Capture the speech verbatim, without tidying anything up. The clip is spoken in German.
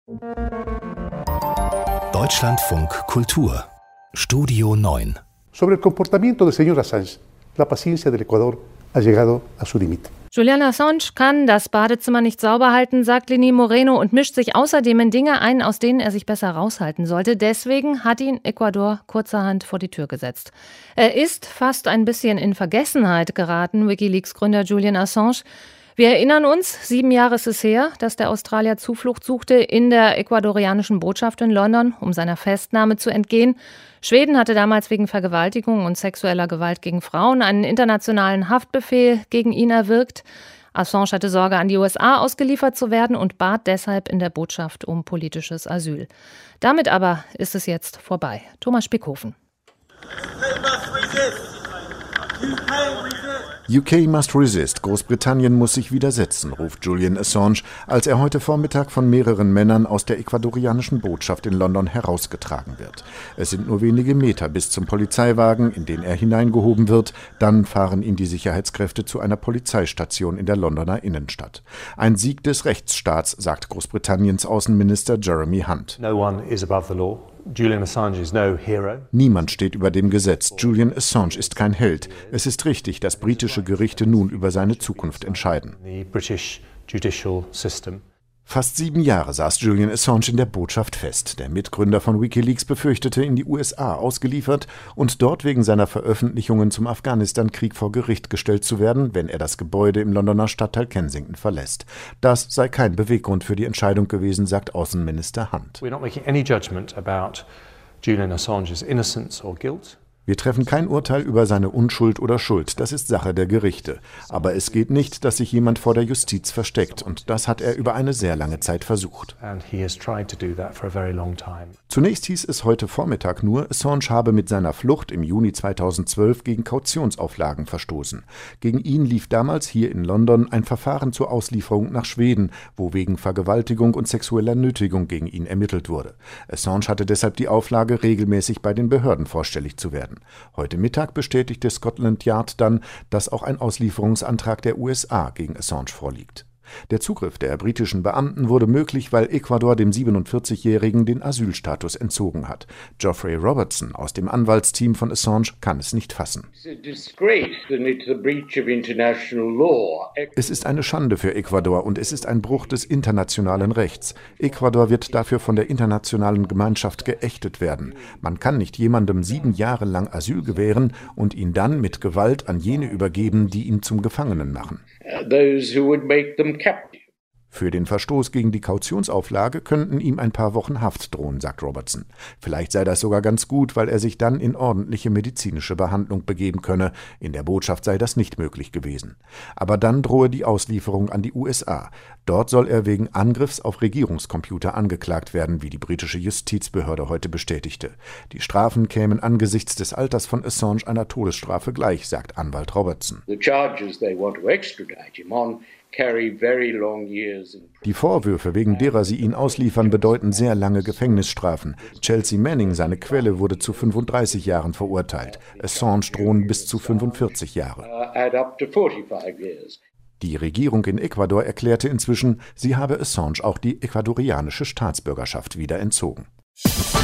Deutschlandfunk Kultur Studio neun. Sobre el comportamiento del señor Assange, la paciencia del Ecuador ha llegado a su límite. Julian Assange kann das Badezimmer nicht sauber halten, sagt Lenín Moreno und mischt sich außerdem in Dinge ein, aus denen er sich besser raushalten sollte. Deswegen hat ihn Ecuador kurzerhand vor die Tür gesetzt. Er ist fast ein bisschen in Vergessenheit geraten, WikiLeaks-Gründer Julian Assange. Wir erinnern uns, sieben Jahre ist es her, dass der Australier Zuflucht suchte in der ecuadorianischen Botschaft in London, um seiner Festnahme zu entgehen. Schweden hatte damals wegen Vergewaltigung und sexueller Gewalt gegen Frauen einen internationalen Haftbefehl gegen ihn erwirkt. Assange hatte Sorge, an die U S A ausgeliefert zu werden und bat deshalb in der Botschaft um politisches Asyl. Damit aber ist es jetzt vorbei. Thomas Spickhofen. U K must resist. Großbritannien muss sich widersetzen, ruft Julian Assange, als er heute Vormittag von mehreren Männern aus der ecuadorianischen Botschaft in London herausgetragen wird. Es sind nur wenige Meter bis zum Polizeiwagen, in den er hineingehoben wird. Dann fahren ihn die Sicherheitskräfte zu einer Polizeistation in der Londoner Innenstadt. Ein Sieg des Rechtsstaats, sagt Großbritanniens Außenminister Jeremy Hunt. No one is above the law. Julian Assange is no hero. Niemand steht über dem Gesetz. Julian Assange ist kein Held. Es ist richtig, dass britische Gerichte nun über seine Zukunft entscheiden. The British judicial system. Fast sieben Jahre saß Julian Assange in der Botschaft fest. Der Mitgründer von WikiLeaks befürchtete, in die U S A ausgeliefert und dort wegen seiner Veröffentlichungen zum Afghanistan-Krieg vor Gericht gestellt zu werden, wenn er das Gebäude im Londoner Stadtteil Kensington verlässt. Das sei kein Beweggrund für die Entscheidung gewesen, sagt Außenminister Hunt. We're not making any judgment about Julian Assange's innocence or guilt. Wir treffen kein Urteil über seine Unschuld oder Schuld, das ist Sache der Gerichte. Aber es geht nicht, dass sich jemand vor der Justiz versteckt, und das hat er über eine sehr lange Zeit versucht. Zunächst hieß es heute Vormittag nur, Assange habe mit seiner Flucht im Juni zweitausendzwölf gegen Kautionsauflagen verstoßen. Gegen ihn lief damals hier in London ein Verfahren zur Auslieferung nach Schweden, wo wegen Vergewaltigung und sexueller Nötigung gegen ihn ermittelt wurde. Assange hatte deshalb die Auflage, regelmäßig bei den Behörden vorstellig zu werden. Heute Mittag bestätigte Scotland Yard dann, dass auch ein Auslieferungsantrag der U S A gegen Assange vorliegt. Der Zugriff der britischen Beamten wurde möglich, weil Ecuador dem siebenundvierzigjährigen den Asylstatus entzogen hat. Geoffrey Robertson aus dem Anwaltsteam von Assange kann es nicht fassen. Es ist eine Schande für Ecuador und es ist ein Bruch des internationalen Rechts. Ecuador wird dafür von der internationalen Gemeinschaft geächtet werden. Man kann nicht jemandem sieben Jahre lang Asyl gewähren und ihn dann mit Gewalt an jene übergeben, die ihn zum Gefangenen machen. Those who would make them captive. Für den Verstoß gegen die Kautionsauflage könnten ihm ein paar Wochen Haft drohen, sagt Robertson. Vielleicht sei das sogar ganz gut, weil er sich dann in ordentliche medizinische Behandlung begeben könne. In der Botschaft sei das nicht möglich gewesen. Aber dann drohe die Auslieferung an die U S A. Dort soll er wegen Angriffs auf Regierungscomputer angeklagt werden, wie die britische Justizbehörde heute bestätigte. Die Strafen kämen angesichts des Alters von Assange einer Todesstrafe gleich, sagt Anwalt Robertson. The charges they want to extradite him on carry very long years in prison. Die Vorwürfe, wegen derer sie ihn ausliefern, bedeuten sehr lange Gefängnisstrafen. Chelsea Manning, seine Quelle, wurde zu fünfunddreißig Jahren verurteilt. Assange drohen bis zu fünfundvierzig Jahre. Uh, add up to forty-five years. Die Regierung in Ecuador erklärte inzwischen, sie habe Assange auch die ecuadorianische Staatsbürgerschaft wieder entzogen.